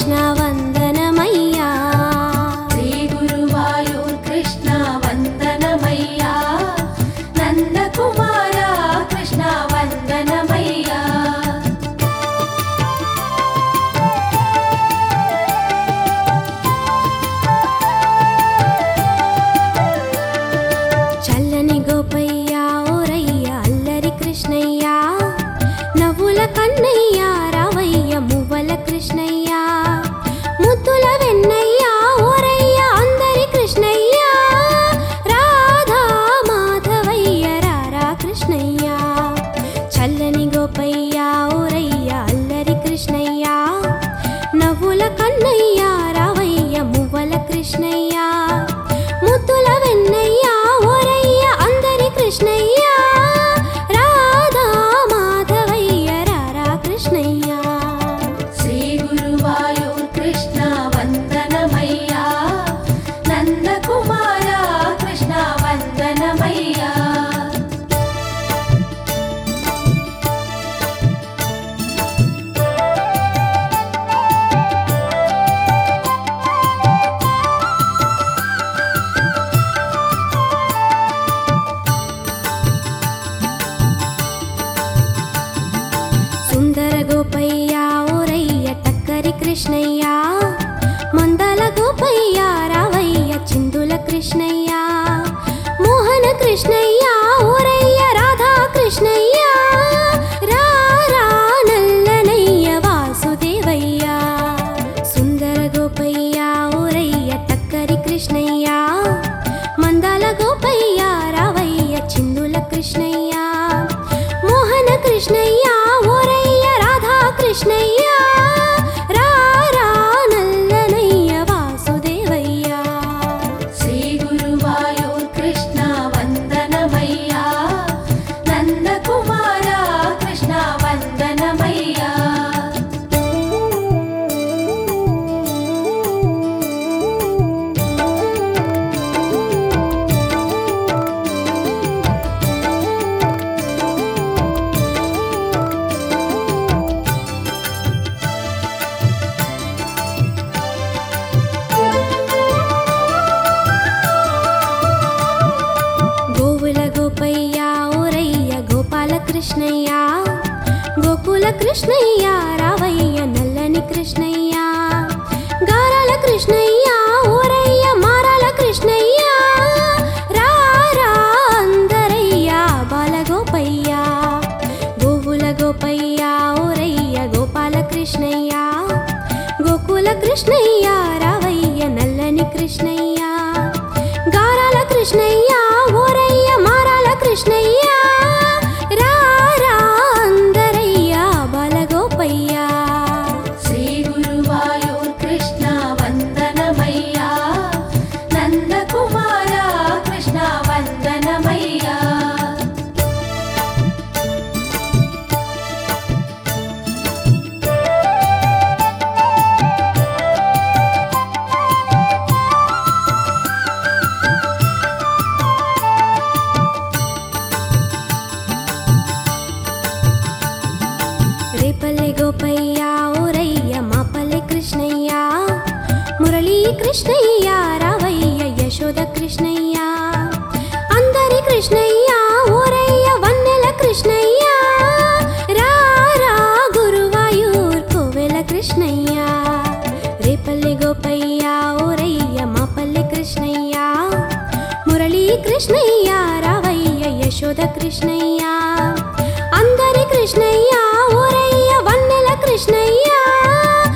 కృష్ణ వందనమయ్యా శ్రీ గురువాయూర్ కృష్ణ వందనమయ్యా నందకుమార కృష్ణ వందనమయ్యా చల్లని గోపయ్య ఓరయ్య అల్లరి కృష్ణయ్య నవ్వుల కన్నయ్య రావయ్య మువ్వల కృష్ణయ్య ముద్దుల వెన్నయ్య ఓరయ్య అందరి కృష్ణయ్య రాధా మాధవయ్య రారా కృష్ణయ్య చల్లని గోపయ్య ఓరయ్య అల్లరి కృష్ణయ్య నవ్వుల కన్నయ్య రావయ్య మువ్వల కృష్ణయ్య ముద్దుల వెన్నయ్య ఓరయ్య అందరి కృష్ణయ్య రాధా మాధవయ్య రారా కృష్ణయ్య శ్రీ గురువాయూర్ కృష్ణ వందనమయ్యా నందకుమార కృష్ణ వందనమయ్యా సుందర గోపయ్య ఓరయ్య టక్కరి కృష్ణయ్య మందల గోపయ్య రావయ్య చిందుల కృష్ణయ్య మోహన కృష్ణయ్య ఓరయ్య రాధా కృష్ణయ్య రారా నల్లనయ్య వాసుదేవయ్య సుందర గోపయ్య ఓరయ్య టక్కరి కృష్ణయ్య మందల గోపయ్య రావయ్య చిందుల కృష్ణయ్య మోహన కృష్ణయ్య ఓరయ్య రాధా కృష్ణయ్య రారా నల్లనయ్య వాసుదేవయ్య శ్రీ గురువాయూర్ కృష్ణ వందనమయ్యా నందకుమార కృష్ణ వందనమయ్యా గోవుల గోపయ్య ఓరయ్య గోపాల కృష్ణయ్య గోకుల కృష్ణయ్య రావయ్య నల్లని కృష్ణయ్య గారాల కృష్ణయ్య ఓరయ్య మారాల కృష్ణయ్య రారా అందరయ్య బాల గోపయ్య గోవుల గోపయ్య ఓరయ్య గోపాల కృష్ణయ్య గోకుల కృష్ణయ్య రావయ్య నల్లని కృష్ణయ్య గారాల కృష్ణయ్య ఓరయ్య మారాల కృష్ణయ్య రారా అందరయ్య బాల గోపయ్య శ్రీ గురువాయూర్ కృష్ణ వందనమయ్యా నందకుమార కృష్ణ వందనమయ్యా రేపల్లె గోపయ్య ఓరయ్య మాపల్లె కృష్ణయ్య మురళీ కృష్ణయ్య రావయ్య యశోద కృష్ణయ్య అందరి కృష్ణయ్య ఓరయ్య వన్నెల కృష్ణయ్య రారా గురువాయూర్ కోవెల కృష్ణయ్య రేపల్లె గోపయ్య ఓరయ్య మాపల్లె కృష్ణయ్య మురళీ కృష్ణయ్య రావయ్య యశోద కృష్ణయ్య అందరి కృష్ణయ్య ఓరయ్య వన్నెల కృష్ణయ్య